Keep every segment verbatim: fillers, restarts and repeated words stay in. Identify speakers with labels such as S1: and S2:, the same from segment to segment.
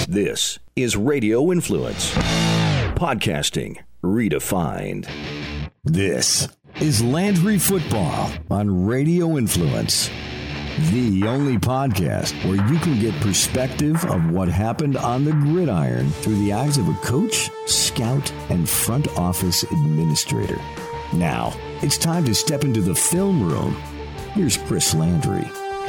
S1: This is Radio Influence. Podcasting redefined. This is Landry Football on Radio Influence. The only podcast where you can get perspective of what happened on the gridiron through the eyes of a coach, scout, and front office administrator. Now, it's time to step into the film room. Here's Chris Landry.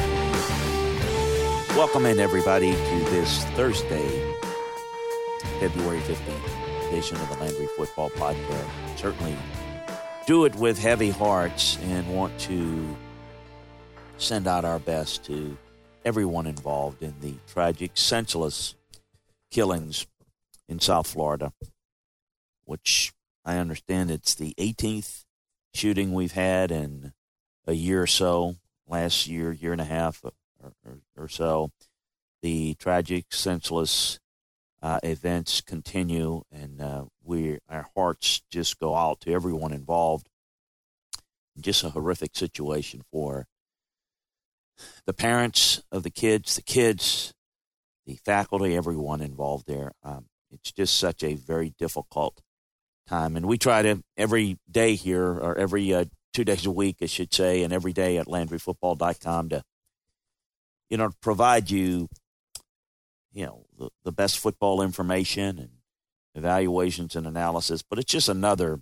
S2: Welcome in, everybody, to this Thursday, February fifteenth edition of the Landry Football Podcast. Certainly do it with heavy hearts and want to send out our best to everyone involved in the tragic, senseless killings in South Florida, which I understand it's the eighteenth shooting we've had in a year or so, last year, year and a half or, or, or so. The tragic, senseless uh, events continue, and uh, we our hearts just go out to everyone involved. Just a horrific situation for the parents of the kids, the kids, the faculty, everyone involved there. Um, it's just such a very difficult time. And we try to every day here, or every uh, two days a week, I should say, and every day at landry football dot com to, you know, provide you, you know, the, the best football information and evaluations and analysis. But it's just another,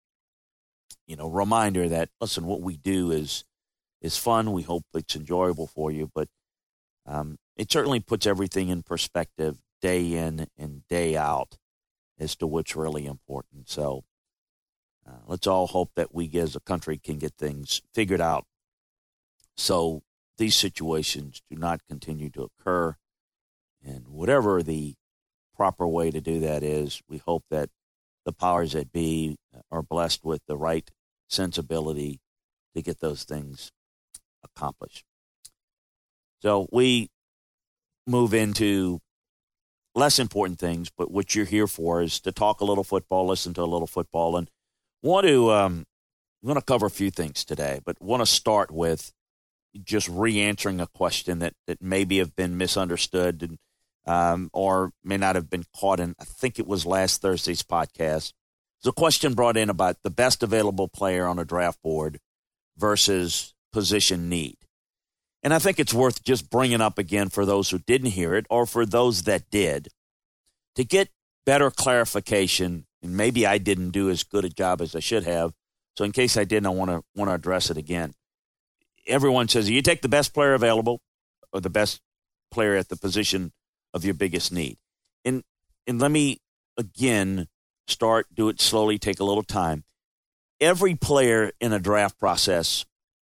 S2: you know, reminder that, listen, what we do is is fun. We hope it's enjoyable for you, but um, it certainly puts everything in perspective day in and day out as to what's really important. So uh, let's all hope that we as a country can get things figured out so these situations do not continue to occur. And whatever the proper way to do that is, we hope that the powers that be are blessed with the right sensibility to get those things accomplished. So we move into less important things, but what you're here for is to talk a little football, listen to a little football, and want to um, want to cover a few things today, but want to start with just re-answering a question that, that maybe have been misunderstood and um, or may not have been caught in, I think it was last Thursday's podcast. There's a question brought in about the best available player on a draft board versus position need. And I think it's worth just bringing up again for those who didn't hear it or for those that did to get better clarification. And maybe I didn't do as good a job as I should have. So in case I didn't, I want to want to address it again. Everyone says you take the best player available or the best player at the position of your biggest need. And and let me again start, do it slowly, take a little time. Every player in a draft process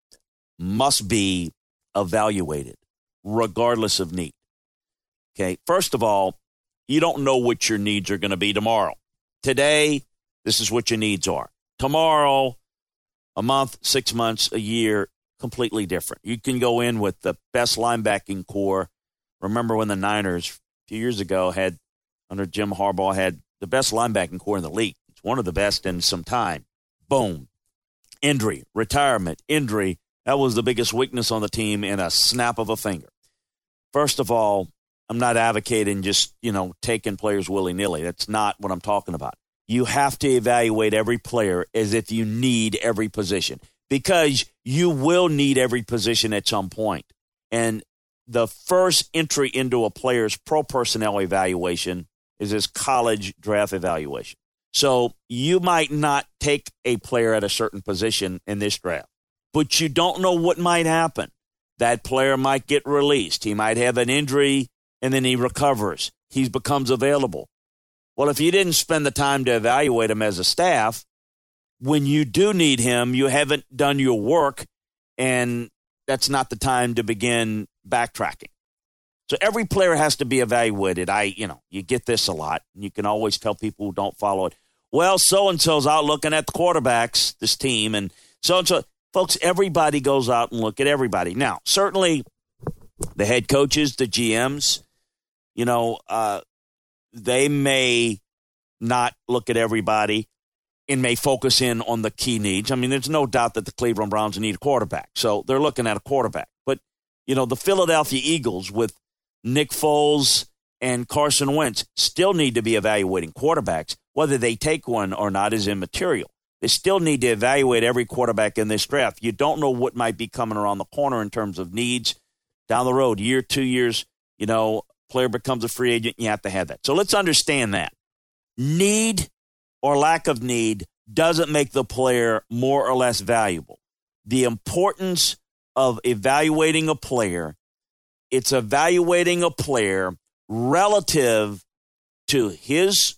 S2: must be evaluated regardless of need. Okay, first of all, you don't know what your needs are going to be tomorrow. Today, this is what your needs are. Tomorrow, a month, six months, a year, completely different. You can go in with the best linebacking core. Remember when the Niners a few years ago had, under Jim Harbaugh, had the best linebacking core in the league. It's one of the best in some time. Boom. Injury, retirement, injury. That was the biggest weakness on the team in a snap of a finger. First of all, I'm not advocating just, you know, taking players willy-nilly. That's not what I'm talking about. You have to evaluate every player as if you need every position, because you will need every position at some point. And the first entry into a player's pro personnel evaluation is his college draft evaluation. So you might not take a player at a certain position in this draft, but you don't know what might happen. That player might get released. He might have an injury, and then he recovers. He becomes available. Well, if you didn't spend the time to evaluate him as a staff, when you do need him, you haven't done your work, and that's not the time to begin backtracking. So every player has to be evaluated. I, you know, you get this a lot, and you can always tell people who don't follow it, well, so-and-so's out looking at the quarterbacks, this team, and so-and-so. Folks, everybody goes out and look at everybody. Now, certainly the head coaches, the G Ms, you know, uh, they may not look at everybody and may focus in on the key needs. I mean, there's no doubt that the Cleveland Browns need a quarterback, so they're looking at a quarterback. But, you know, the Philadelphia Eagles with Nick Foles and Carson Wentz still need to be evaluating quarterbacks. Whether they take one or not is immaterial. They still need to evaluate every quarterback in this draft. You don't know what might be coming around the corner in terms of needs down the road, year, two years, you know, player becomes a free agent, you have to have that. So let's understand that. Need or lack of need doesn't make the player more or less valuable. The importance of evaluating a player, it's evaluating a player relative to his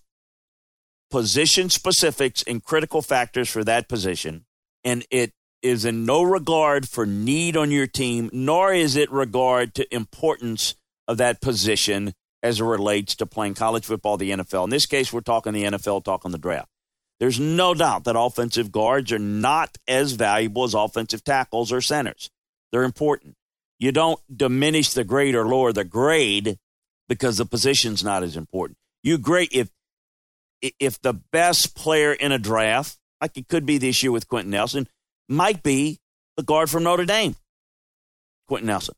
S2: position specifics and critical factors for that position, and it is in no regard for need on your team, nor is it regard to importance of that position as it relates to playing college football, the N F L. In this case, we're talking the N F L, talking the draft. There's no doubt that offensive guards are not as valuable as offensive tackles or centers. They're important. You don't diminish the grade or lower the grade because the position's not as important. You grade if if the best player in a draft, like it could be this year with Quentin Nelson, might be the guard from Notre Dame, Quentin Nelson.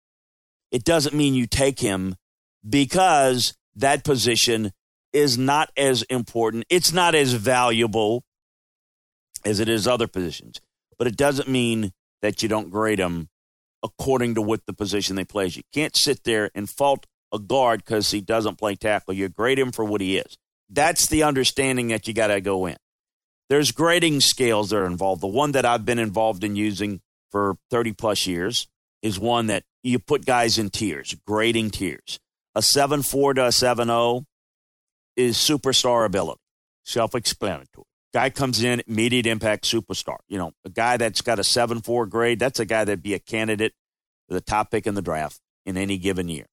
S2: It doesn't mean you take him because that position is not as important. It's not as valuable as it is other positions. But it doesn't mean that you don't grade them according to what the position they play. You can't sit there and fault a guard because he doesn't play tackle. You grade him for what he is. That's the understanding that you got to go in. There's grading scales that are involved. The one that I've been involved in using for thirty plus years is one that you put guys in tiers, grading tiers. A seven four to a seven oh is superstar ability, self-explanatory. Guy comes in, immediate impact superstar. You know, a guy that's got a seven four grade, that's a guy that'd be a candidate for the top pick in the draft in any given year.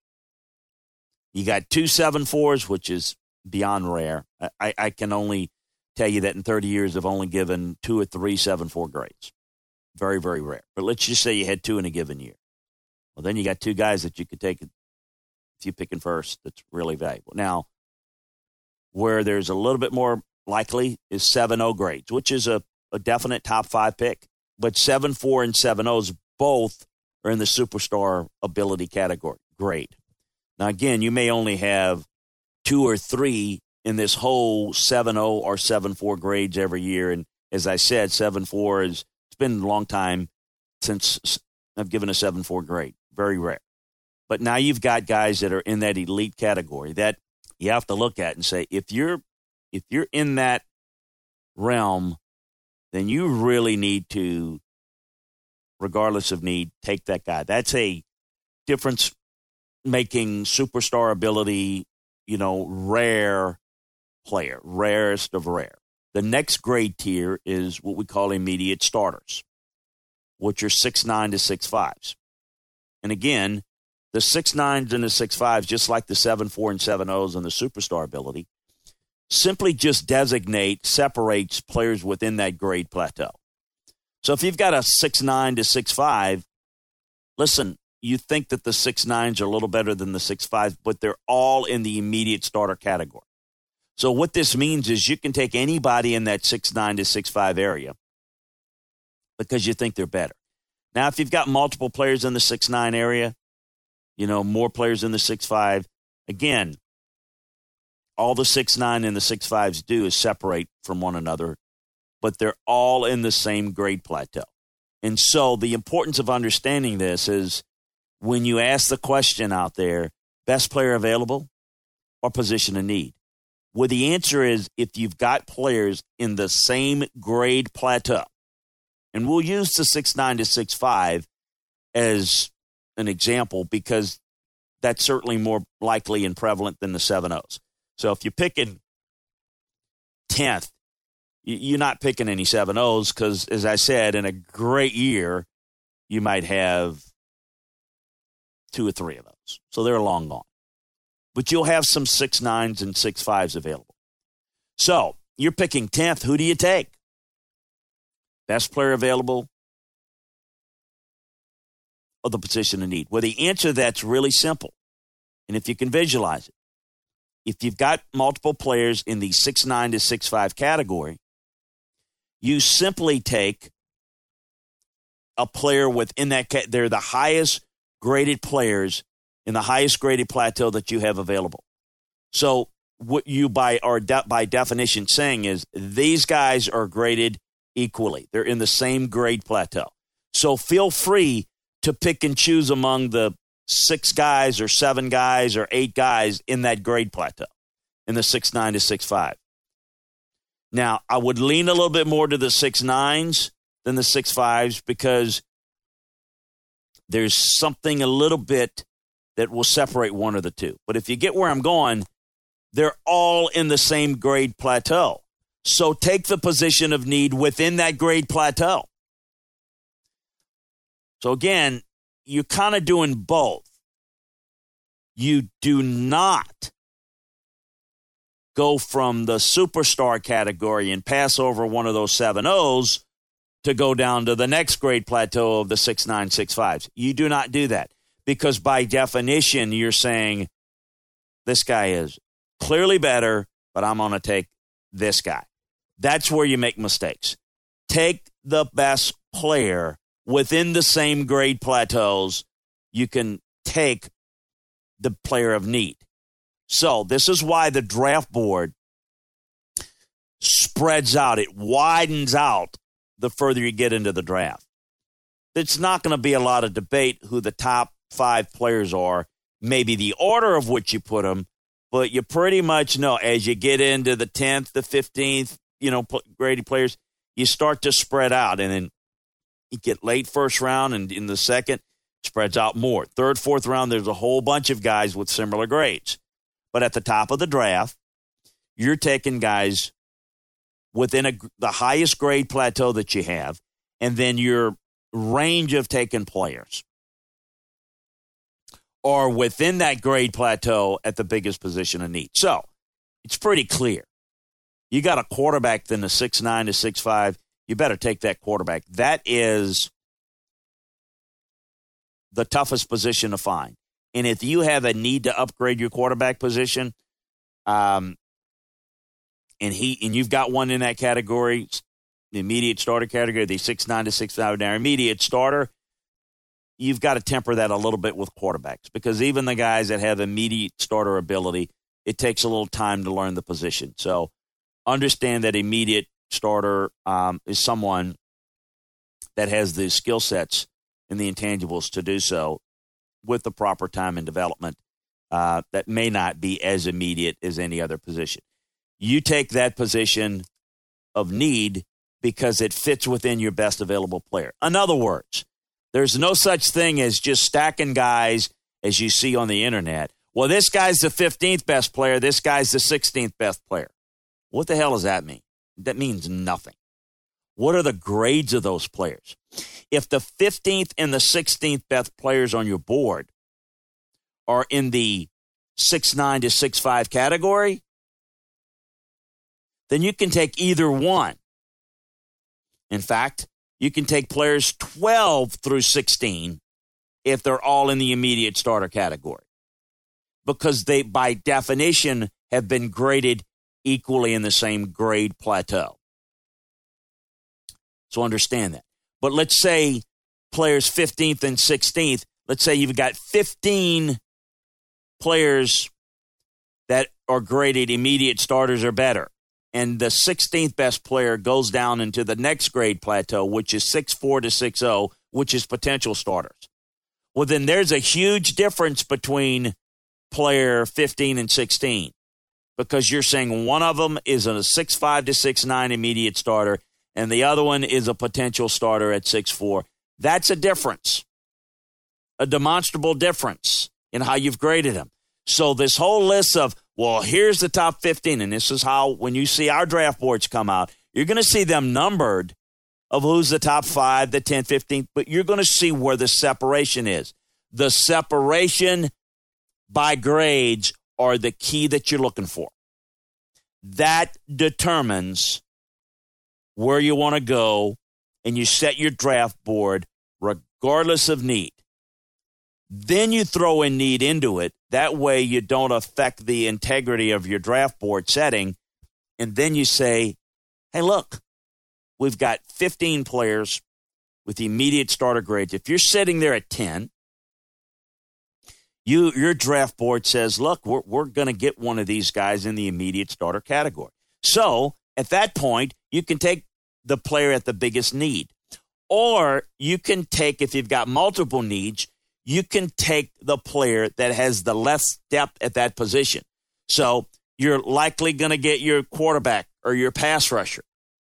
S2: You got two seven fours, which is beyond rare. I, I can only tell you that in thirty years I've only given two or three seven four grades. Very, very rare. But let's just say you had two in a given year. Well, then you got two guys that you could take if you're picking first that's really valuable. Now, where there's a little bit more likely is seven oh grades, which is a, a definite top five pick. But seven four and seven ohs both are in the superstar ability category grade. Now, again, you may only have two or three in this whole seven oh or seven four grades every year. And as I said, seven four is, it's been a long time since I've given a seven four grade. Very rare. But now you've got guys that are in that elite category that you have to look at and say, if you're if you're in that realm, then you really need to, regardless of need, take that guy. That's a difference-making superstar ability, you know, rare player, rarest of rare. The next grade tier is what we call immediate starters, which are six nine to six fives. And again, the six nines and the six fives, just like the seven four and seven ohs and the superstar ability, simply just designate, separates players within that grade plateau. So if you've got a six nine to six five, listen, you think that the six nines are a little better than the six fives, but they're all in the immediate starter category. So what this means is you can take anybody in that six nine to six five area because you think they're better. Now, if you've got multiple players in the six nine area, you know, more players in the six five, again, all the six nine and the six fives do is separate from one another, but they're all in the same grade plateau. And so the importance of understanding this is when you ask the question out there, best player available or position of need? Well, the answer is if you've got players in the same grade plateau, and we'll use the six nine to six five as an example because that's certainly more likely and prevalent than the seven ohs. So if you're picking tenth, you're not picking any seven ohs because, as I said, in a great year, you might have two or three of those. So they're long gone. But you'll have some six nines and six fives available. So you're picking tenth. Who do you take? Best player available or the position of need? Well, the answer to that's really simple. And if you can visualize it, if you've got multiple players in the six nine to six five category, you simply take a player within that. They're the highest graded players in the highest graded plateau that you have available. So what you by are de- by definition saying is these guys are graded equally. They're in the same grade plateau. So feel free to pick and choose among the six guys or seven guys or eight guys in that grade plateau, in the six nine to six five. Now, I would lean a little bit more to the six nines than the six fives because there's something a little bit that will separate one or the two. But if you get where I'm going, they're all in the same grade plateau. So take the position of need within that grade plateau. So again, you're kind of doing both. You do not go from the superstar category and pass over one of those seven O's to go down to the next grade plateau of the six nine, six fives. You do not do that because by definition, you're saying this guy is clearly better, but I'm going to take this guy. That's where you make mistakes. Take the best player within the same grade plateaus. You can take the player of need. So this is why the draft board spreads out. It widens out the further you get into the draft. It's not going to be a lot of debate who the top five players are, maybe the order of which you put them, but you pretty much know as you get into the tenth, the fifteenth, you know, graded players, you start to spread out. And then you get late first round, and in the second, it spreads out more. Third, fourth round, there's a whole bunch of guys with similar grades. But at the top of the draft, you're taking guys within a, the highest grade plateau that you have, and then your range of taking players are within that grade plateau at the biggest position of need. So it's pretty clear. You got a quarterback in the six nine to six five, you better take that quarterback. That is the toughest position to find. And if you have a need to upgrade your quarterback position, um, and he and you've got one in that category, the immediate starter category, the six nine to six five, now immediate starter, you've got to temper that a little bit with quarterbacks because even the guys that have immediate starter ability, it takes a little time to learn the position. So understand that immediate starter um, is someone that has the skill sets and the intangibles to do so with the proper time and development uh, that may not be as immediate as any other position. You take that position of need because it fits within your best available player. In other words, there's no such thing as just stacking guys as you see on the internet. Well, this guy's the fifteenth best player. This guy's the sixteenth best player. What the hell does that mean? That means nothing. What are the grades of those players? If the fifteenth and the sixteenth best players on your board are in the six nine to six five category, then you can take either one. In fact, you can take players twelve through sixteen if they're all in the immediate starter category because they, by definition, have been graded equally in the same grade plateau. So understand that. But let's say players fifteenth and sixteenth, let's say you've got fifteen players that are graded immediate starters or better. And the sixteenth best player goes down into the next grade plateau, which is six four to six oh, which is potential starters. Well, then there's a huge difference between player fifteen and sixteen because you're saying one of them is a six five to six nine immediate starter and the other one is a potential starter at six four. That's a difference, a demonstrable difference in how you've graded them. So this whole list of, well, here's the top fifteen, and this is how, when you see our draft boards come out, you're going to see them numbered of who's the top five, the ten, fifteen, but you're going to see where the separation is. The separation by grades are the key that you're looking for. That determines where you want to go, and you set your draft board regardless of need. Then you throw in need into it. That way you don't affect the integrity of your draft board setting. And then you say, hey, look, we've got fifteen players with immediate starter grades. If you're sitting there at ten, You, your draft board says, look, we're, we're going to get one of these guys in the immediate starter category. So at that point, you can take the player at the biggest need. Or you can take, if you've got multiple needs, you can take the player that has the less depth at that position. So you're likely going to get your quarterback or your pass rusher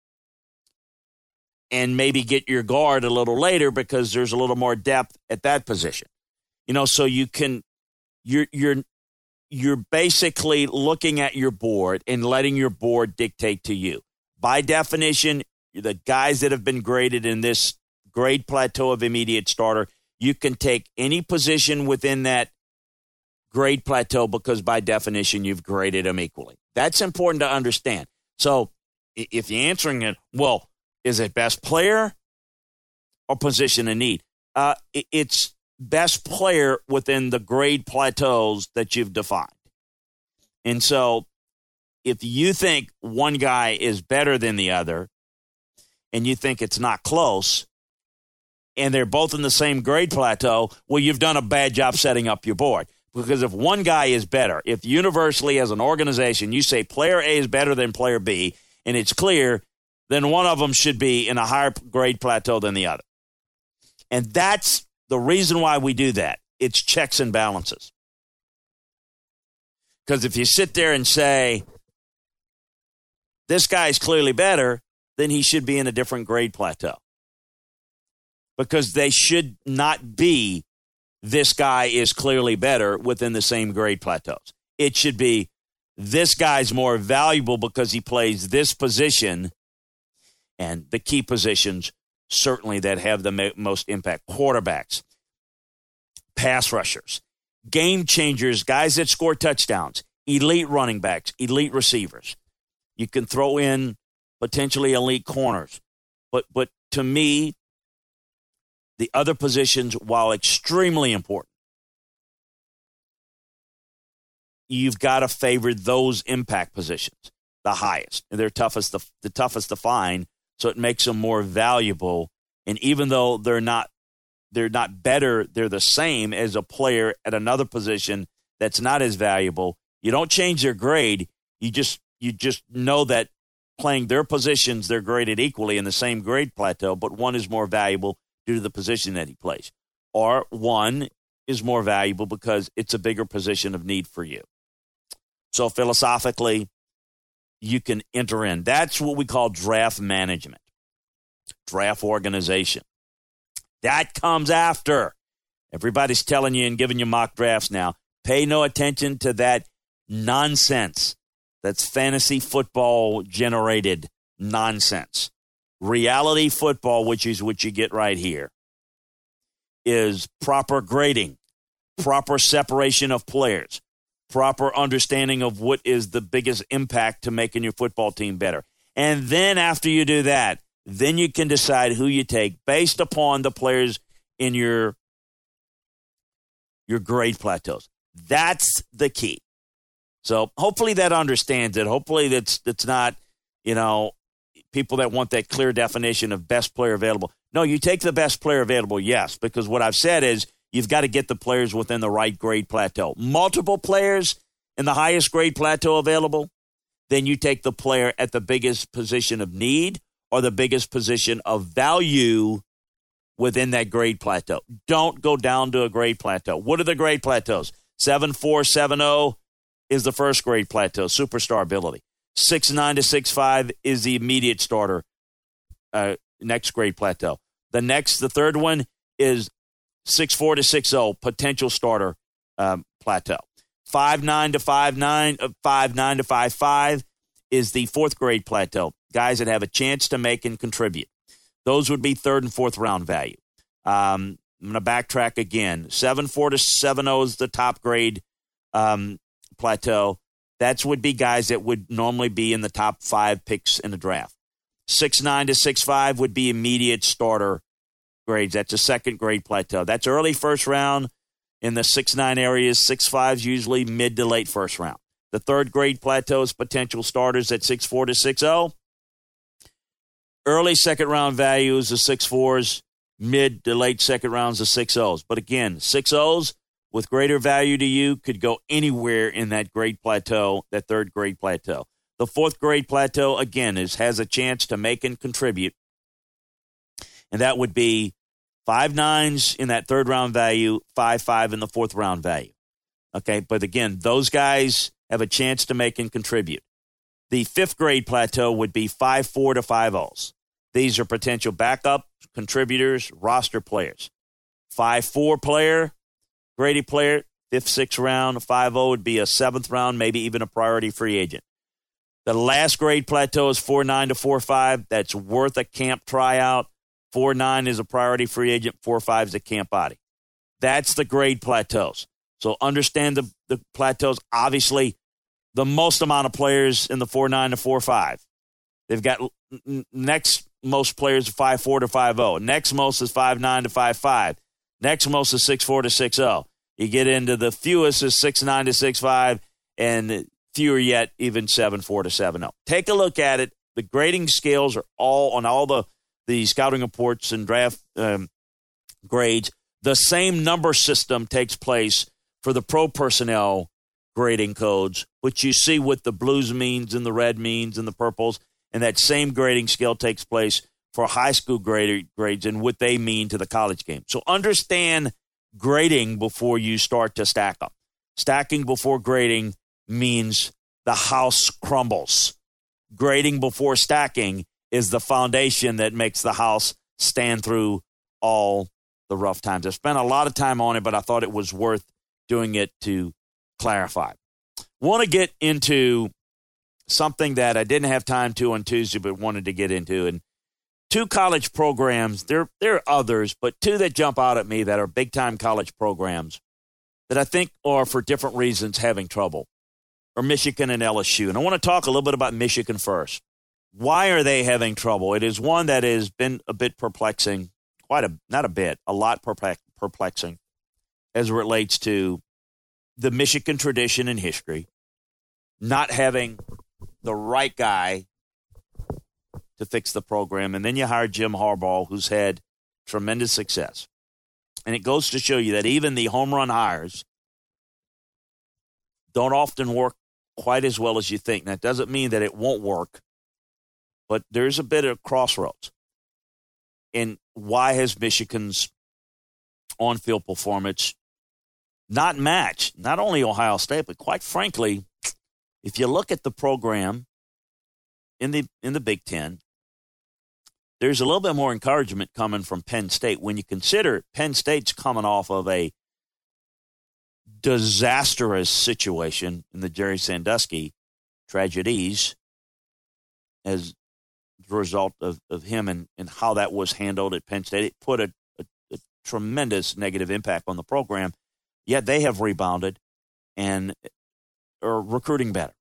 S2: and maybe get your guard a little later because there's a little more depth at that position. You know, so you can you're you're you're basically looking at your board and letting your board dictate to you. By definition, the guys that have been graded in this grade plateau of immediate starter, you can take any position within that grade plateau because by definition, you've graded them equally. That's important to understand. So if you're answering it, well, is it best player or position in need? Uh, it's best player within the grade plateaus that you've defined. And so if you think one guy is better than the other and you think it's not close and they're both in the same grade plateau, well, you've done a bad job setting up your board. Because if one guy is better, if universally as an organization you say player A is better than player B, and it's clear, then one of them should be in a higher grade plateau than the other. And that's the reason why we do that. It's checks and balances. Because if you sit there and say, this guy's clearly better, then he should be in a different grade plateau. Because they should not be, this guy is clearly better within the same grade plateaus. It should be, this guy's more valuable because he plays this position, and the key positions certainly that have the most impact. Quarterbacks, pass rushers, game changers, guys that score touchdowns, elite running backs, elite receivers. You can throw in potentially elite corners. But but to me, the other positions, while extremely important, you've got to favor those impact positions the highest. And they're toughest to, the toughest to find, so it makes them more valuable. And even though they're not they're not better, they're the same as a player at another position that's not as valuable. You don't change their grade. You just you just know that playing their positions, they're graded equally in the same grade plateau, but one is more valuable due to the position that he plays. Or one is more valuable because it's a bigger position of need for you. So philosophically, you can enter in. That's what we call draft management, draft organization. That comes after. Everybody's telling you and giving you mock drafts now. Pay no attention to that nonsense. That's fantasy football generated nonsense. Reality football, which is what you get right here, is proper grading, proper separation of players, proper understanding of what is the biggest impact to making your football team better. And then after you do that, then you can decide who you take based upon the players in your, your grade plateaus. That's the key. So hopefully that understands it. Hopefully that's that's not, you know, people that want that clear definition of best player available. No, you take the best player available, yes, because what I've said is you've got to get the players within the right grade plateau. Multiple players in the highest grade plateau available, then you take the player at the biggest position of need or the biggest position of value within that grade plateau. Don't go down to a grade plateau. What are the grade plateaus? seven four, seven oh is the first grade plateau, superstar ability. six nine to six five is the immediate starter, uh, next grade plateau. The next, the third one is six four to six oh, potential starter um, plateau. five nine to five nine, uh, five nine to five five is the fourth grade plateau. Guys that have a chance to make and contribute. Those would be third and fourth round value. Um, I'm going to backtrack again. seven four to seven oh is the top grade um, plateau. That would be guys that would normally be in the top five picks in the draft. six nine to six five would be immediate starter grades. That's a second grade plateau. That's early first round in the six nine areas. six five is usually mid to late first round. The third grade plateau is potential starters at six four to six oh. Early second round values of six fours, mid to late second rounds of six ohs. But again, six ohs, with greater value to you could go anywhere in that grade plateau, that third grade plateau. The fourth grade plateau, again, is has a chance to make and contribute, and that would be five nines in that third round value, five five in the fourth round value. Okay, but again, those guys have a chance to make and contribute. The fifth grade plateau would be five four to five ohs. These are potential backup contributors, roster players. five four player, graded player, fifth, sixth round. five oh would be a seventh round, maybe even a priority free agent. The last grade plateau is four nine to four five. That's worth a camp tryout. four nine is a priority free agent. four five is a camp body. That's the grade plateaus. So understand the, the plateaus. Obviously, the most amount of players in the four nine to four five. They've got n- next most players five four to five oh. Next most is five nine to five five. Next most is six four to six oh. You get into the fewest is six nine to six five, and fewer yet even seven four to seven oh. Take a look at it. The grading scales are all on all the, the scouting reports and draft um, grades. The same number system takes place for the pro personnel grading codes, which you see with the blues means and the red means and the purples, and that same grading scale takes place for high school grade, grades and what they mean to the college game. So understand grading before you start to stack them. Stacking before grading means the house crumbles. Grading before stacking is the foundation that makes the house stand through all the rough times. I've spent a lot of time on it, but I thought it was worth doing it to clarify. Want to get into something that I didn't have time to on Tuesday, but wanted to get into. And two college programs, there, there are others, but two that jump out at me that are big-time college programs that I think are, for different reasons, having trouble, are Michigan and L S U. And I want to talk a little bit about Michigan first. Why are they having trouble? It is one that has been a bit perplexing, quite a, not a bit, a lot perplexing as it relates to the Michigan tradition and history, not having the right guy to fix the program. And then you hire Jim Harbaugh, who's had tremendous success. And it goes to show you that even the home run hires don't often work quite as well as you think. That doesn't mean that it won't work, but there's a bit of crossroads. And why has Michigan's on-field performance not matched not only Ohio State, but quite frankly, if you look at the program in the in the Big Ten, there's a little bit more encouragement coming from Penn State when you consider Penn State's coming off of a disastrous situation in the Jerry Sandusky tragedies as a result of, of him and, and how that was handled at Penn State. It put a, a, a tremendous negative impact on the program, yet they have rebounded and are recruiting better.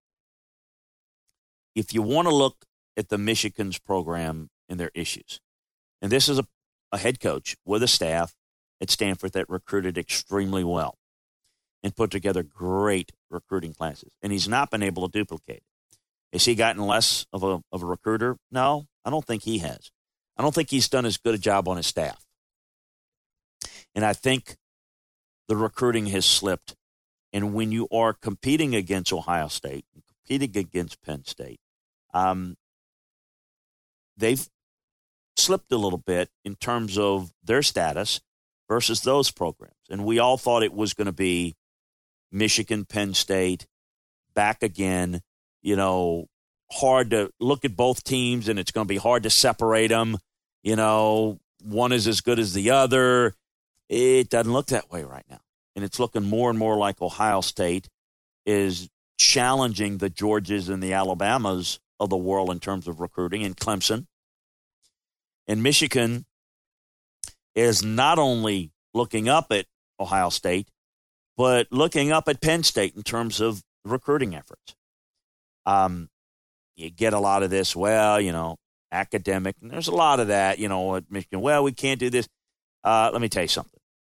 S2: If you want to look at the Michigan's program and their issues, and this is a, a head coach with a staff at Stanford that recruited extremely well and put together great recruiting classes, and he's not been able to duplicate it. Has he gotten less of a of a recruiter? No, I don't think he has. I don't think he's done as good a job on his staff. And I think the recruiting has slipped. And when you are competing against Ohio State, competing against Penn State, um, they've slipped a little bit in terms of their status versus those programs. And we all thought it was going to be Michigan, Penn State, back again, you know, hard to look at both teams, and it's going to be hard to separate them. You know, one is as good as the other. It doesn't look that way right now. And it's looking more and more like Ohio State is challenging the Georgias and the Alabamas of the world in terms of recruiting, and Clemson. And Michigan is not only looking up at Ohio State, but looking up at Penn State in terms of recruiting efforts. Um, you get a lot of this, well, you know, academic, and there's a lot of that, you know, at Michigan, well, we can't do this. Uh, let me tell you something.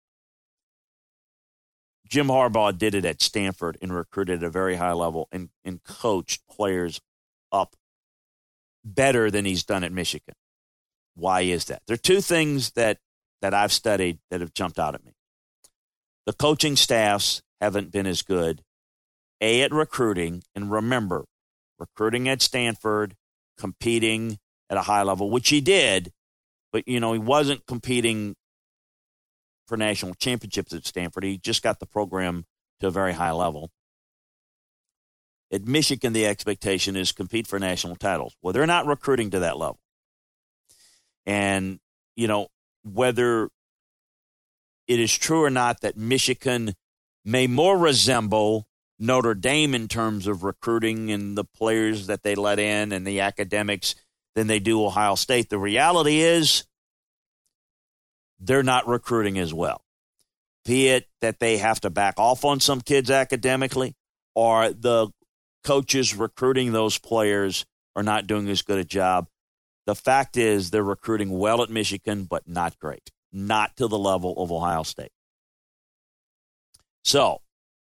S2: Jim Harbaugh did it at Stanford and recruited at a very high level and, and coached players up better than he's done at Michigan. Why is that? There are two things that, that I've studied that have jumped out at me. the coaching staffs haven't been as good, A, at recruiting, and remember, recruiting at Stanford, competing at a high level, which he did, but, you know, he wasn't competing for national championships at Stanford. He just got the program to a very high level. At Michigan, the expectation is compete for national titles. Well, they're not recruiting to that level. And, you know, whether it is true or not that Michigan may more resemble Notre Dame in terms of recruiting and the players that they let in and the academics than they do Ohio State, the reality is they're not recruiting as well. Be it that they have to back off on some kids academically, or the coaches recruiting those players are not doing as good a job. The fact is they're recruiting well at Michigan, but not great. Not to the level of Ohio State. So,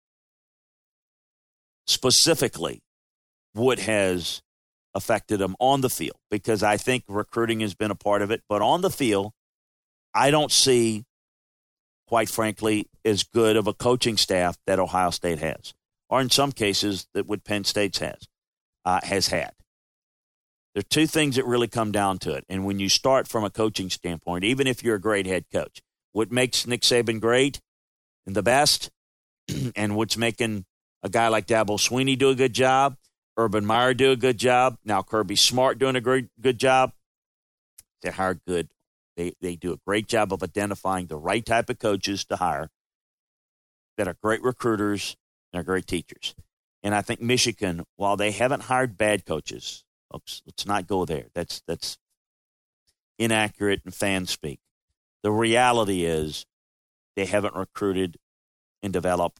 S2: specifically, what has affected them on the field? Because I think recruiting has been a part of it, but on the field, I don't see, quite frankly, as good of a coaching staff that Ohio State has, or in some cases that what Penn State has, uh, has had. There are two things that really come down to it. And when you start from a coaching standpoint, even if you're a great head coach, what makes Nick Saban great and the best, and what's making a guy like Dabo Swinney do a good job, Urban Meyer do a good job, now Kirby Smart doing a great good job, they hire good. They, they do a great job of identifying the right type of coaches to hire that are great recruiters and are great teachers. And I think Michigan, while they haven't hired bad coaches, Oops, let's not go there. That's that's inaccurate and fan speak. The reality is they haven't recruited and developed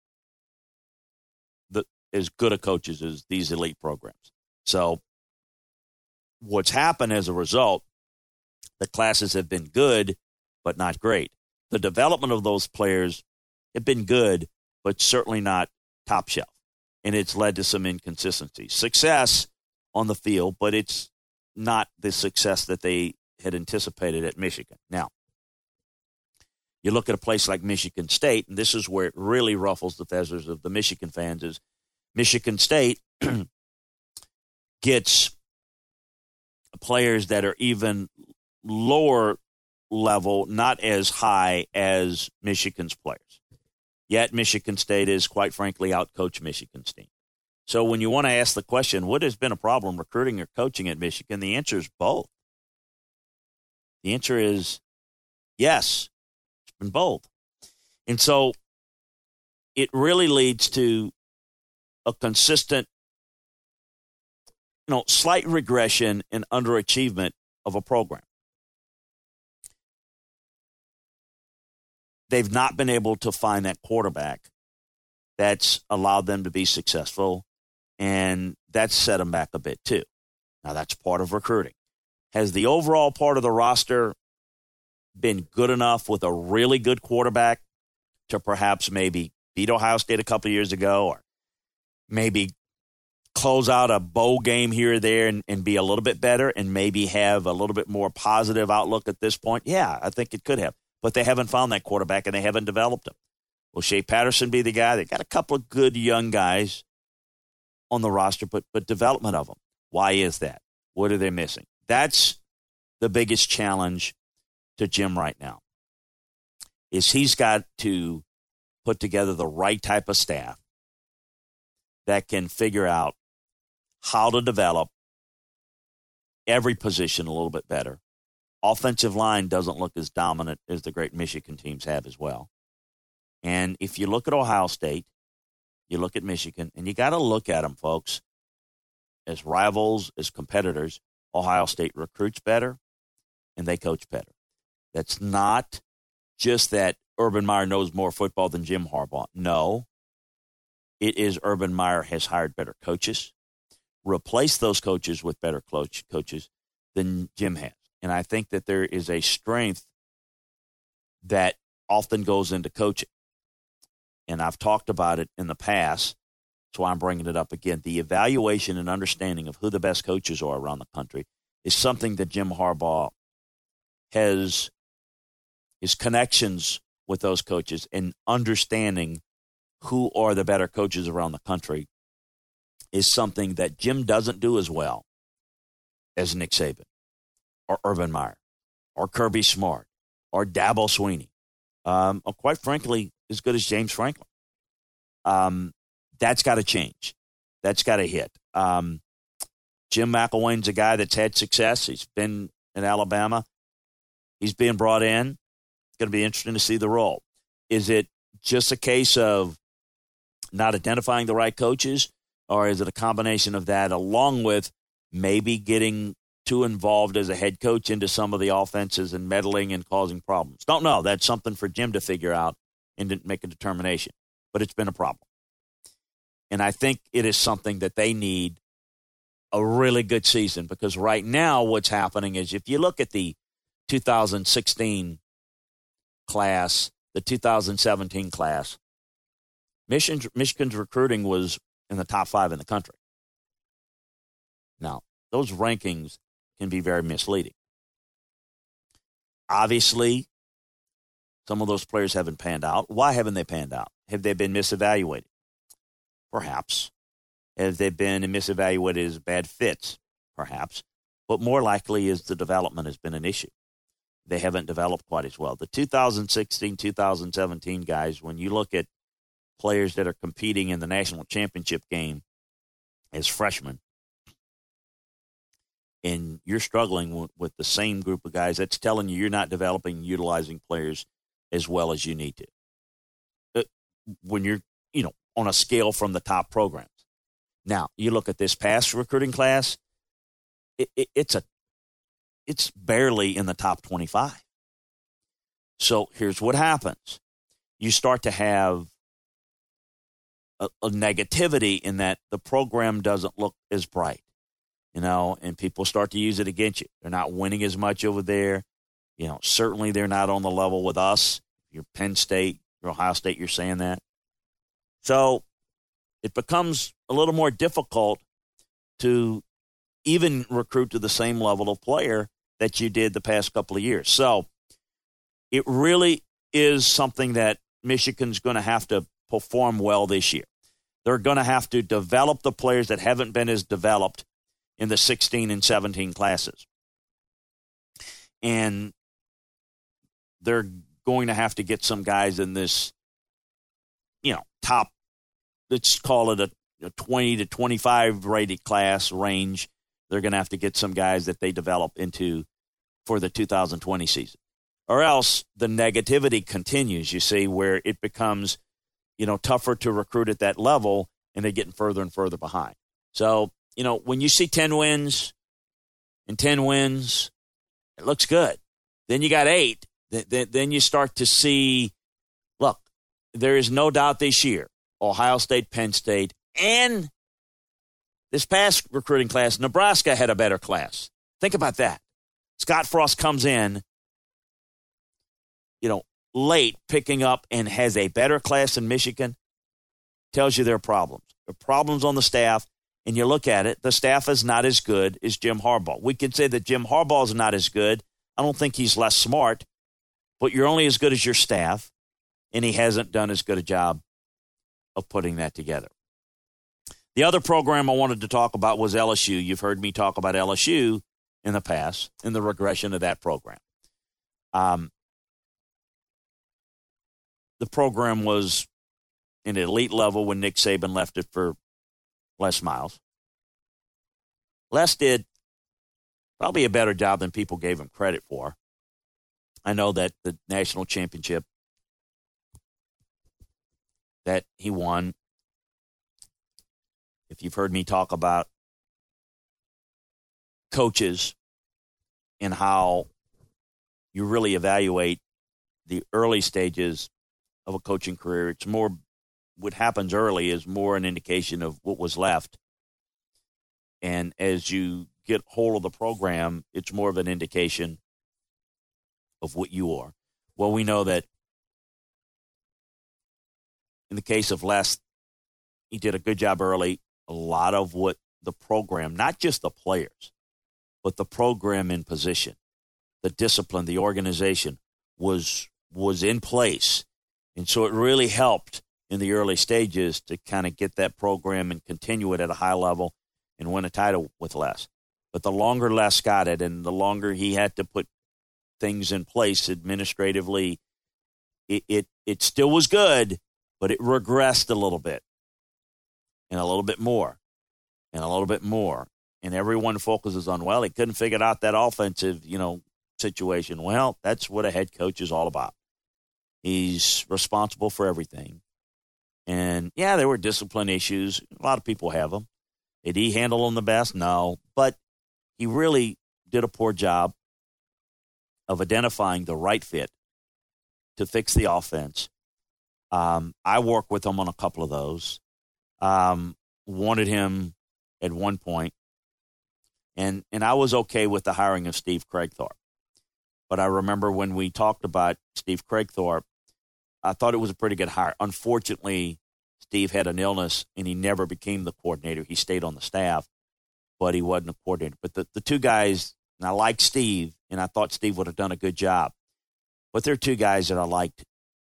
S2: the, as good a coaches as these elite programs. So what's happened as a result, the classes have been good, but not great. The development of those players have been good, but certainly not top shelf. And it's led to some inconsistencies. Success on the field, but it's not the success that they had anticipated at Michigan. Now, you look at a place like Michigan State, and this is where it really ruffles the feathers of the Michigan fans, is Michigan State gets players that are even lower level, not as high as Michigan's players. Yet Michigan State is, quite frankly, outcoached Michigan State. So when you want to ask the question, what has been a problem recruiting or coaching at Michigan, the answer is both. The answer is yes, it's been both. And so it really leads to a consistent, you know, slight regression and underachievement of a program. They've not been able to find that quarterback that's allowed them to be successful, and that's set them back a bit too. Now, that's part of recruiting. Has the overall part of the roster been good enough with a really good quarterback to perhaps maybe beat Ohio State a couple of years ago, or maybe close out a bowl game here or there and, and be a little bit better and maybe have a little bit more positive outlook at this point? Yeah, I think it could have. But they haven't found that quarterback, and they haven't developed him. Will Shea Patterson be the guy? They got a couple of good young guys on the roster, but but development of them. Why is that? What are they missing? That's the biggest challenge to Jim right now, is he's got to put together the right type of staff that can figure out how to develop every position a little bit better. Offensive line doesn't look as dominant as the great Michigan teams have as well. And if you look at Ohio State, you look at Michigan, and you got to look at them, folks, as rivals, as competitors. Ohio State recruits better, and they coach better. That's not just that Urban Meyer knows more football than Jim Harbaugh. No, it is Urban Meyer has hired better coaches, replaced those coaches with better coach, coaches than Jim has. And I think that there is a strength that often goes into coaching. And I've talked about it in the past, that's why I'm bringing it up again. The evaluation and understanding of who the best coaches are around the country is something that Jim Harbaugh has his connections with those coaches and understanding who are the better coaches around the country is something that Jim doesn't do as well as Nick Saban or Urban Meyer or Kirby Smart or Dabo Swinney, um, or quite frankly, as good as James Franklin. Um, that's got to change. That's got to hit. Um, Jim McElwain's a guy that's had success. He's been in Alabama. He's being brought in. It's going to be interesting to see the role. Is it just a case of not identifying the right coaches, or is it a combination of that along with maybe getting too involved as a head coach into some of the offenses and meddling and causing problems? Don't know. That's something for Jim to figure out and to make a determination. But it's been a problem. And I think it is something that they need a really good season, because right now what's happening is if you look at the two thousand sixteen class, the two thousand seventeen class, Michigan's, Michigan's recruiting was in the top five in the country. Now, those rankings can be very misleading. Obviously, some of those players haven't panned out. Why haven't they panned out? Have they been misevaluated? Perhaps. Have they been misevaluated as bad fits? Perhaps. But more likely is the development has been an issue. They haven't developed quite as well. The two thousand sixteen, two thousand seventeen guys, when you look at players that are competing in the national championship game as freshmen, and you're struggling w- with the same group of guys, that's telling you you're not developing, utilizing players as well as you need to. Uh, when you're, you know, on a scale from the top programs. Now, you look at this past recruiting class, it, it, it's a, it's barely in the top twenty-five. So here's what happens. You start to have a, a negativity in that the program doesn't look as bright, you know, and people start to use it against you. They're not winning as much over there. You know, certainly they're not on the level with us. You're Penn State, you're Ohio State, you're saying that. So it becomes a little more difficult to even recruit to the same level of player that you did the past couple of years. So it really is something that Michigan's going to have to perform well this year. They're going to have to develop the players that haven't been as developed in the sixteen and seventeen classes. And they're going to have to get some guys in this, you know, top, let's call it a, a twenty to twenty-five rated class range. They're going to have to get some guys that they develop into for the two thousand twenty season. Or else the negativity continues, you see, where it becomes, you know, tougher to recruit at that level, and they're getting further and further behind. So, you know, when you see ten wins and ten wins, it looks good. Then you got eight. Then, then you start to see, look, there is no doubt this year, Ohio State, Penn State, and this past recruiting class, Nebraska had a better class. Think about that. Scott Frost comes in, you know, late, picking up, and has a better class in Michigan. Tells you there are problems. There are problems on the staff, and you look at it, the staff is not as good as Jim Harbaugh. We could say that Jim Harbaugh is not as good. I don't think he's less smart, but you're only as good as your staff, and he hasn't done as good a job of putting that together. The other program I wanted to talk about was L S U. You've heard me talk about L S U in the past, in the regression of that program. Um, the program was an elite level when Nick Saban left it for Les Miles. Les did probably a better job than people gave him credit for. I know that the national championship that he won, if you've heard me talk about coaches and how you really evaluate the early stages of a coaching career, it's more, what happens early is more an indication of what was left. And as you get hold of the program, it's more of an indication of what you are. Well, we know that in the case of Les, he did a good job early. A lot of what the program, not just the players, but the program in position, the discipline, the organization was was in place. And so it really helped in the early stages to kind of get that program and continue it at a high level and win a title with Les. But the longer Les got it and the longer he had to put things in place administratively, it, it, it still was good, but it regressed a little bit and a little bit more and a little bit more. And everyone focuses on, well, he couldn't figure out that offensive, you know, situation. Well, that's what a head coach is all about. He's responsible for everything. And, yeah, there were discipline issues. A lot of people have them. Did he handle them the best? No. But he really did a poor job of identifying the right fit to fix the offense. Um, I worked with him on a couple of those. Um, wanted him at one point. And and I was okay with the hiring of Steve Kragthorpe. But I remember when we talked about Steve Kragthorpe, I thought it was a pretty good hire. Unfortunately, Steve had an illness, and he never became the coordinator. He stayed on the staff, but he wasn't a coordinator. But the, the two guys, and I liked Steve, and I thought Steve would have done a good job. But there are two guys that I liked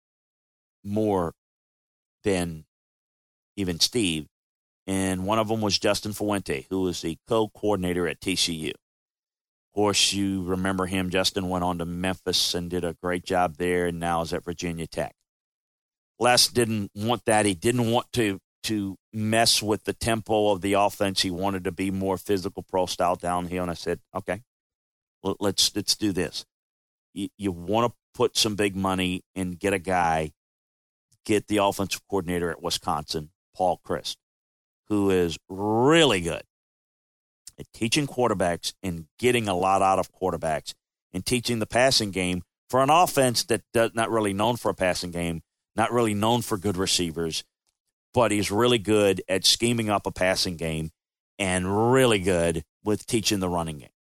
S2: more than even Steve. And one of them was Justin Fuente, who was the co-coordinator at T C U. Of course, you remember him. Justin went on to Memphis and did a great job there, and now is at Virginia Tech. Les didn't want that. He didn't want to to mess with the tempo of the offense. He wanted to be more physical, pro-style downhill. And I said, okay, let's let's do this. You, you want to put some big money and get a guy, get the offensive coordinator at Wisconsin, Paul Chryst, who is really good at teaching quarterbacks and getting a lot out of quarterbacks and teaching the passing game for an offense that does not really known for a passing game, not really known for good receivers, but he's really good at scheming up a passing game and really good with teaching the running game.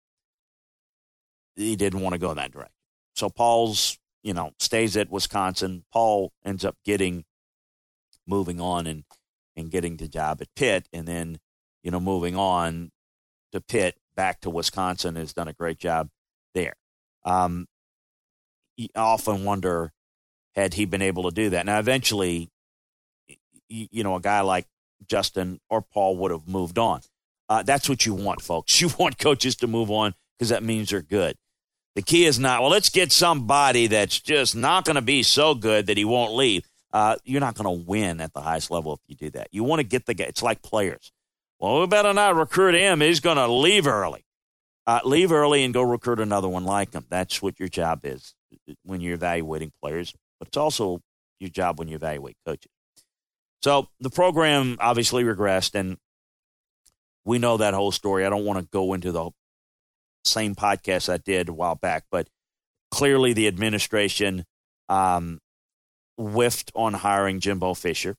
S2: He didn't want to go in that direction. So Paul's, you know, stays at Wisconsin. Paul ends up getting, moving on and, and getting the job at Pitt, and then, you know, moving on to Pitt, back to Wisconsin, has done a great job there. Um, I often wonder, had he been able to do that? Now, eventually, you know, a guy like Justin or Paul would have moved on. Uh, that's what you want, folks. You want coaches to move on because that means they're good. The key is not, well, let's get somebody that's just not going to be so good that he won't leave. Uh, you're not going to win at the highest level if you do that. You want to get the guy. It's like players. Well, we better not recruit him. He's going to leave early. Uh, leave early and go recruit another one like him. That's what your job is when you're evaluating players. But it's also your job when you evaluate coaches. So the program obviously regressed, and we know that whole story. I don't want to go into the same podcast I did a while back, but clearly the administration um, whiffed on hiring Jimbo Fisher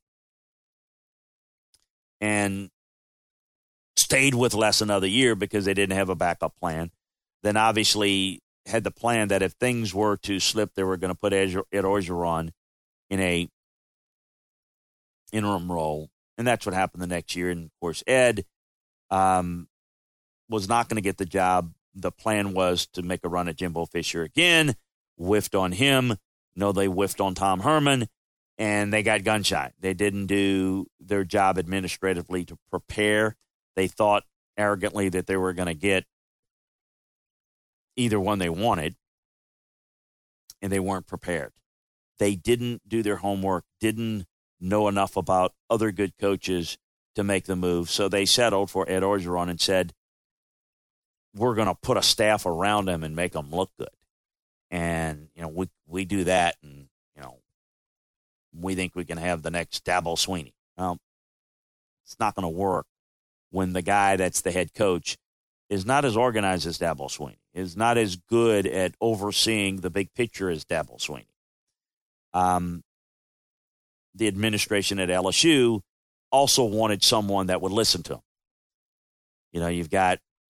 S2: and stayed with Les another year because they didn't have a backup plan. Then obviously had the plan that if things were to slip, they were going to put Ed Orgeron in a interim role, and that's what happened the next year. And, of course, Ed um, was not going to get the job. The plan was to make a run at Jimbo Fisher again, whiffed on him. No, they whiffed on Tom Herman, and they got gun-shy. They didn't do their job administratively to prepare. They thought arrogantly that they were going to get either one they wanted, and they weren't prepared. They didn't do their homework, didn't know enough about other good coaches to make the move, so they settled for Ed Orgeron and said, we're going to put a staff around him and make him look good. And, you know, we we do that, and, you know, we think we can have the next Dabo Swinney. Well, it's not going to work when the guy that's the head coach is not as organized as Dabo Swinney, is not as good at overseeing the big picture as Dabo Swinney. Um, the administration at L S U also wanted someone that would listen to him. You know, you've got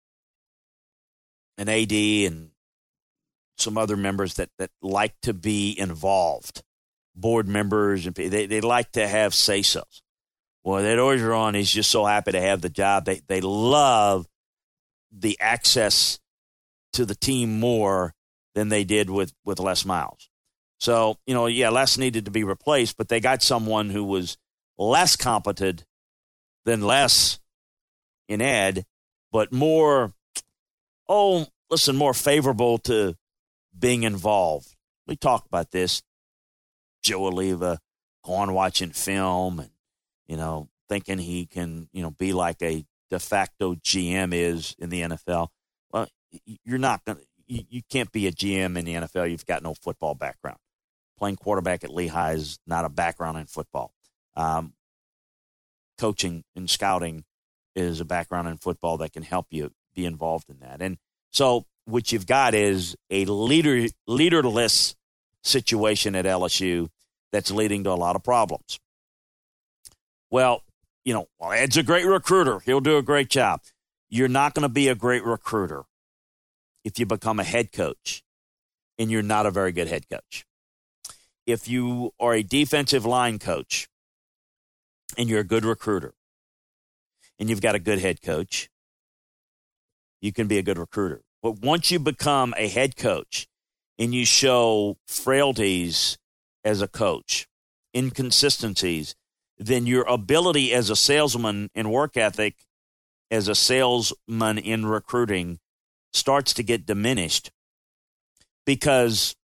S2: an A D and some other members that, that like to be involved, board members, and they, they like to have say-sos. Well, that Orgeron is just so happy to have the job. They they love the access to the team more than they did with, with Les Miles. So, you know, yeah, Les needed to be replaced, but they got someone who was less competent than Les in Ed, but more, oh, listen, more favorable to being involved. We talked about this. Joe Oliva going watching film and, you know, thinking he can, you know, be like a de facto G M is in the N F L. Well, you're not going to, you, you can't be a G M in the N F L. You've got no football background. Playing quarterback at Lehigh is not a background in football. Um, coaching and scouting is a background in football that can help you be involved in that. And so what you've got is a leader leaderless situation at L S U that's leading to a lot of problems. Well, you know, well, Ed's a great recruiter. He'll do a great job. You're not going to be a great recruiter if you become a head coach and you're not a very good head coach. If you are a defensive line coach and you're a good recruiter and you've got a good head coach, you can be a good recruiter. But once you become a head coach and you show frailties as a coach, inconsistencies, then your ability as a salesman and work ethic as a salesman in recruiting starts to get diminished because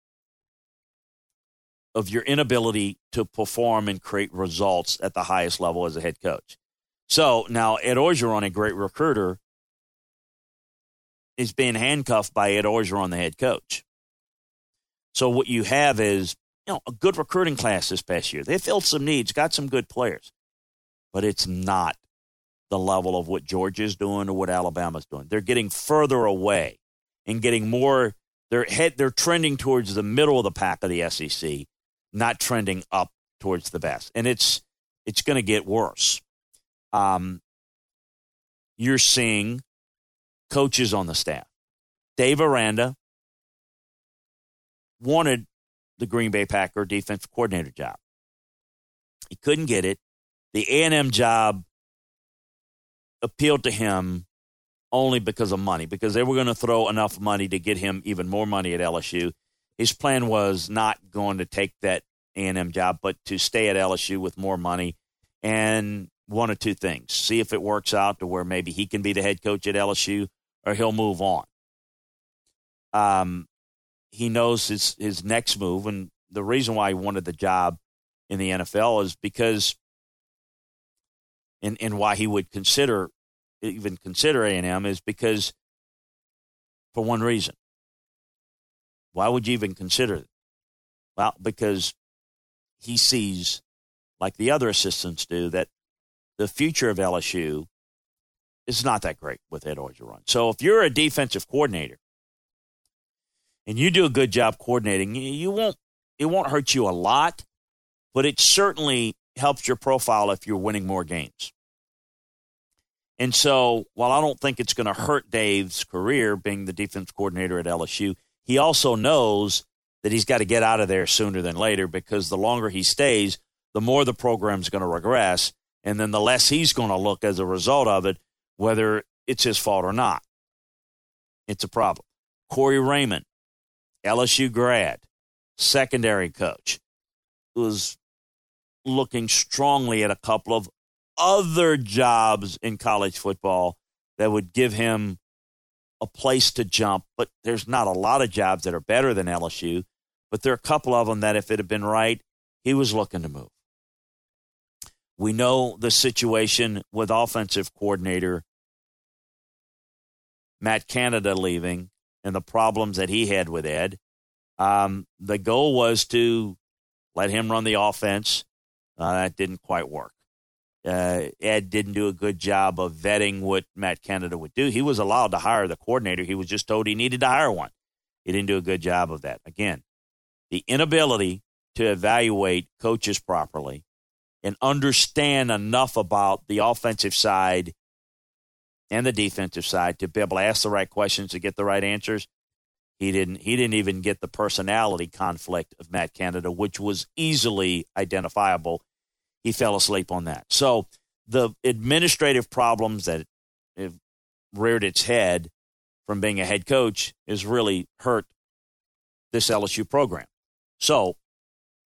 S2: of your inability to perform and create results at the highest level as a head coach. So now Ed Orgeron, a great recruiter, is being handcuffed by Ed Orgeron, the head coach. So what you have is, you know, a good recruiting class this past year. They filled some needs, got some good players, but it's not the level of what Georgia's doing or what Alabama's doing. They're getting further away and getting more. They're head. They're trending towards the middle of the pack of the S E C, not trending up towards the best. And it's it's going to get worse. Um, you're seeing coaches on the staff. Dave Aranda wanted the Green Bay Packer defensive coordinator job. He couldn't get it. The A and M job appealed to him only because of money, because they were going to throw enough money to get him even more money at L S U. His plan was not going to take that A and M job, but to stay at L S U with more money and one of two things. See if it works out to where maybe he can be the head coach at L S U or he'll move on. Um, he knows his, his next move, and the reason why he wanted the job in the N F L is because and, and why he would consider even consider A and M is because for one reason. Why would you even consider it? Well, because he sees, like the other assistants do, that the future of L S U is not that great with Ed Orgeron. So if you're a defensive coordinator and you do a good job coordinating, you won't it won't hurt you a lot, but it certainly helps your profile if you're winning more games. And so while I don't think it's going to hurt Dave's career being the defense coordinator at L S U, he also knows that he's got to get out of there sooner than later, because the longer he stays, the more the program's going to regress, and then the less he's going to look as a result of it, whether it's his fault or not. It's a problem. Corey Raymond, L S U grad, secondary coach, was looking strongly at a couple of other jobs in college football that would give him a place to jump, but there's not a lot of jobs that are better than L S U, but there are a couple of them that if it had been right, he was looking to move. We know the situation with offensive coordinator Matt Canada leaving and the problems that he had with Ed. Um, the goal was to let him run the offense. Uh, that didn't quite work. Uh, Ed didn't do a good job of vetting what Matt Canada would do. He was allowed to hire the coordinator. He was just told he needed to hire one. He didn't do a good job of that. Again, the inability to evaluate coaches properly and understand enough about the offensive side and the defensive side to be able to ask the right questions to get the right answers. He didn't. He didn't even get the personality conflict of Matt Canada, which was easily identifiable. He fell asleep on that. So the administrative problems that have reared its head from being a head coach has really hurt this L S U program. So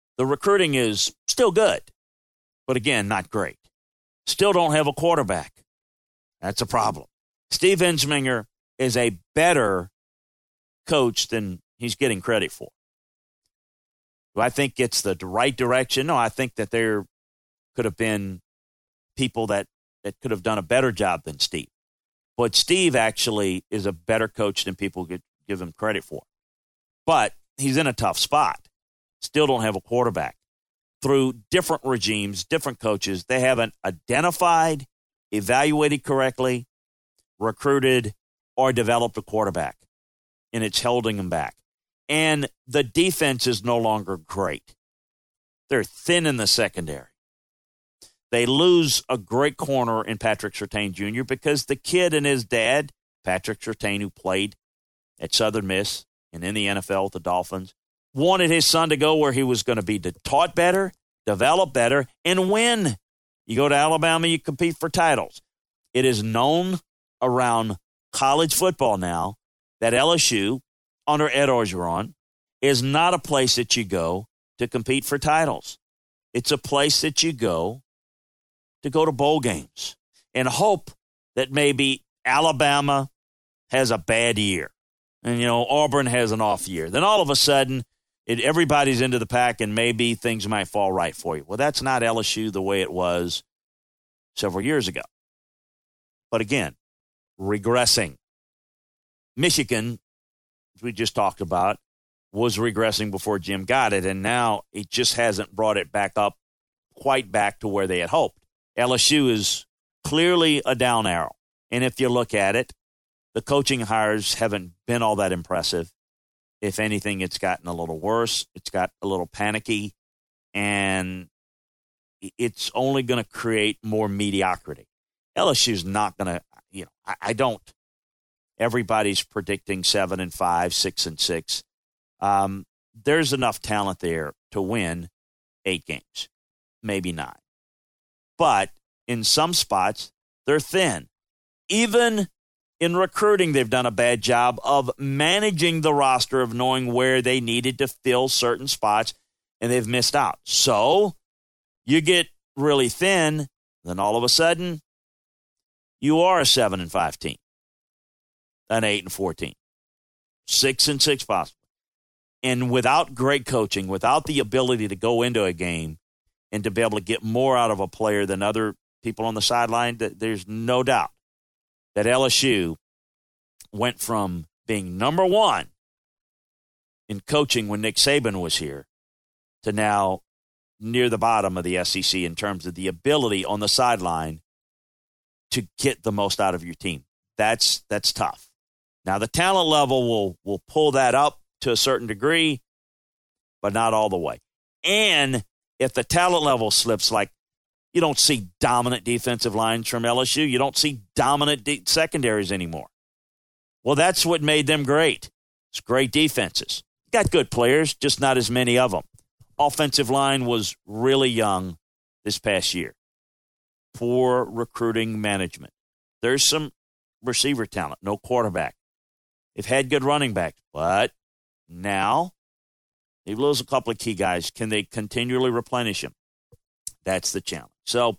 S2: The recruiting is still good, but again, not great. Still don't have a quarterback. That's a problem. Steve Ensminger is a better coach than he's getting credit for. Do I think it's the right direction? No, I think that there could have been people that, that could have done a better job than Steve. But Steve actually is a better coach than people could give him credit for. But he's in a tough spot. Still don't have a quarterback. Through different regimes, different coaches, they haven't identified, evaluated correctly, recruited, or developed a quarterback. And it's holding them back. And the defense is no longer great. They're thin in the secondary. They lose a great corner in Patrick Surtain Junior because the kid and his dad, Patrick Surtain, who played at Southern Miss and in the N F L with the Dolphins, wanted his son to go where he was going to be taught better, develop better, and win. You go to Alabama, you compete for titles. It is known around college football now that L S U, under Ed Orgeron, is not a place that you go to compete for titles. It's a place that you go to go to bowl games and hope that maybe Alabama has a bad year and, you know, Auburn has an off year. Then all of a sudden, it, everybody's into the pack and maybe things might fall right for you. Well, that's not L S U the way it was several years ago. But again, regressing. Michigan, as we just talked about, was regressing before Jim got it, and now it just hasn't brought it back up quite back to where they had hoped. L S U is clearly a down arrow. And if you look at it, the coaching hires haven't been all that impressive. If anything, it's gotten a little worse. It's got a little panicky, and it's only going to create more mediocrity. L S U's not going to, you know, I, I don't. Everybody's predicting seven and five, six and six. Um, there's enough talent there to win eight games, maybe nine. But in some spots, they're thin. Even in recruiting, they've done a bad job of managing the roster, of knowing where they needed to fill certain spots, and they've missed out. So you get really thin, then all of a sudden, you are a seven and five team, an eight and four team, six and six possible. And without great coaching, without the ability to go into a game and to be able to get more out of a player than other people on the sideline, there's no doubt that L S U went from being number one in coaching when Nick Saban was here to now near the bottom of the S E C in terms of the ability on the sideline to get the most out of your team. That's that's tough. Now, the talent level will will pull that up to a certain degree, but not all the way. And if the talent level slips, like you don't see dominant defensive lines from L S U, you don't see dominant de- secondaries anymore. Well, that's what made them great. It's great defenses. Got good players, just not as many of them. Offensive line was really young this past year. Poor recruiting management. There's some receiver talent, no quarterback. They've had good running backs, but now they lose a couple of key guys. Can they continually replenish them? That's the challenge. So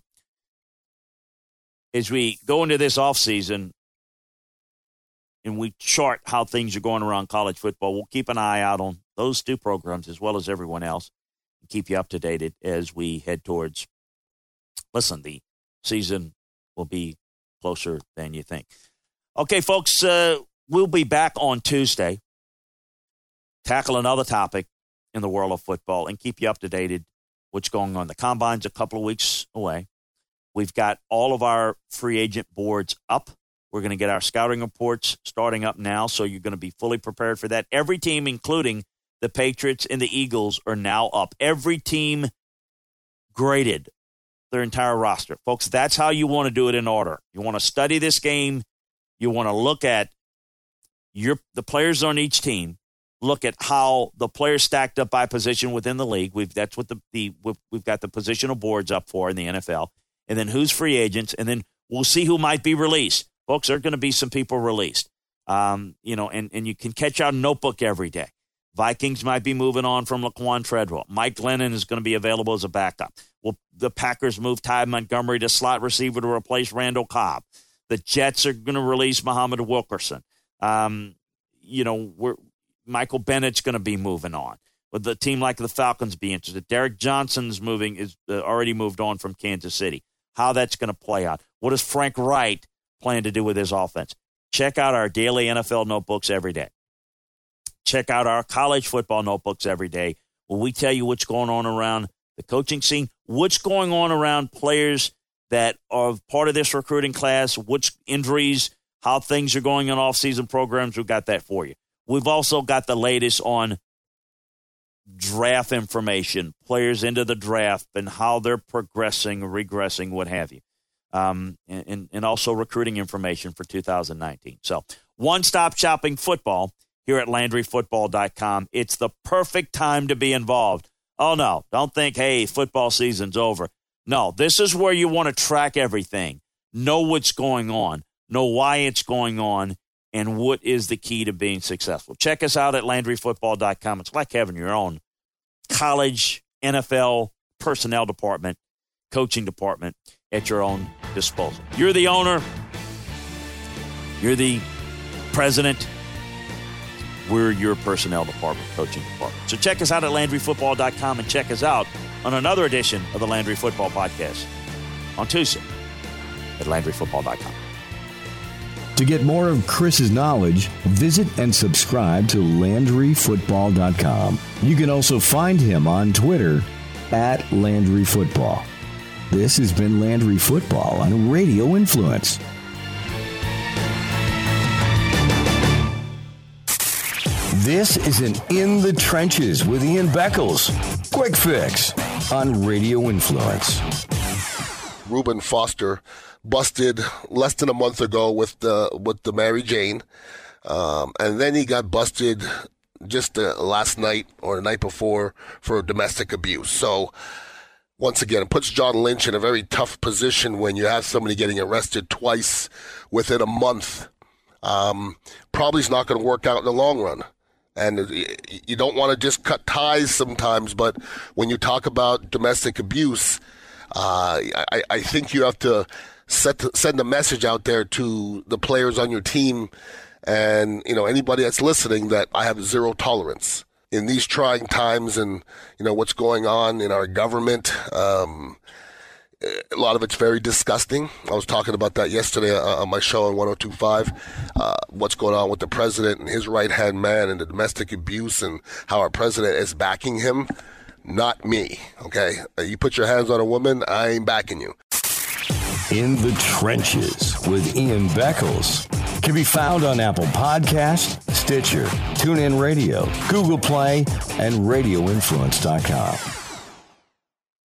S2: as we go into this offseason and we chart how things are going around college football, we'll keep an eye out on those two programs as well as everyone else and keep you up to date as we head towards, listen, the season will be closer than you think. Okay, folks, uh, we'll be back on Tuesday, tackle another topic in the world of football and keep you up to date what's going on. The Combine's a couple of weeks away. We've got all of our free agent boards up. We're going to get our scouting reports starting up now, so you're going to be fully prepared for that. Every team, including the Patriots and the Eagles, are now up. Every team graded their entire roster. Folks, that's how you want to do it in order. You want to study this game. You want to look at your the players on each team, look at how the players stacked up by position within the league. We've that's what the, the we've, we've got the positional boards up for in the N F L. And then who's free agents, and then we'll see who might be released. Folks, there are going to be some people released. Um, you know, and, and you can catch out a notebook every day. Vikings might be moving on from Laquan Treadwell. Mike Glennon is going to be available as a backup. Well, the Packers move Ty Montgomery to slot receiver to replace Randall Cobb. The Jets are going to release Muhammad Wilkerson. Um, you know, we're, Michael Bennett's going to be moving on. Would the team like the Falcons be interested? Derek Johnson's moving is uh, already moved on from Kansas City. How that's going to play out? What does Frank Wright plan to do with his offense? Check out our daily N F L notebooks every day. Check out our college football notebooks every day, where we tell you what's going on around the coaching scene, what's going on around players that are part of this recruiting class, which injuries, how things are going on off-season programs. We've got that for you. We've also got the latest on draft information, players into the draft and how they're progressing, regressing, what have you. Um, and, and also recruiting information for two thousand nineteen. So one-stop shopping football here at Landry Football dot com. It's the perfect time to be involved. Oh, no, don't think, hey, football season's over. No, this is where you want to track everything, know what's going on, know why it's going on, and what is the key to being successful. Check us out at Landry Football dot com. It's like having your own college, N F L, personnel department, coaching department at your own disposal. You're the owner. You're the president. We're your personnel department, coaching department. So check us out at Landry Football dot com and check us out on another edition of the Landry Football Podcast on Tuesday at Landry Football dot com.
S1: To get more of Chris's knowledge, visit and subscribe to Landry Football dot com. You can also find him on Twitter at Landry Football. This has been Landry Football on Radio Influence. This is an In the Trenches with Ian Beckles. Quick Fix on Radio Influence.
S3: Reuben Foster busted less than a month ago with the with the Mary Jane, um, and then he got busted just uh, last night or the night before for domestic abuse. So once again, it puts John Lynch in a very tough position when you have somebody getting arrested twice within a month. Um, probably is not going to work out in the long run. And you don't want to just cut ties sometimes, but when you talk about domestic abuse, uh, I, I think you have to set the, send a message out there to the players on your team and, you know, anybody that's listening that I have zero tolerance in these trying times and, you know, what's going on in our government. Um, a lot of it's very disgusting. I was talking about that yesterday on my show on one oh two point five, uh, what's going on with the president and his right-hand man and the domestic abuse and how our president is backing him. Not me, okay? You put your hands on a woman, I ain't backing you.
S1: In the Trenches with Ian Beckles can be found on Apple Podcasts, Stitcher, TuneIn Radio, Google Play, and Radio Influence dot com.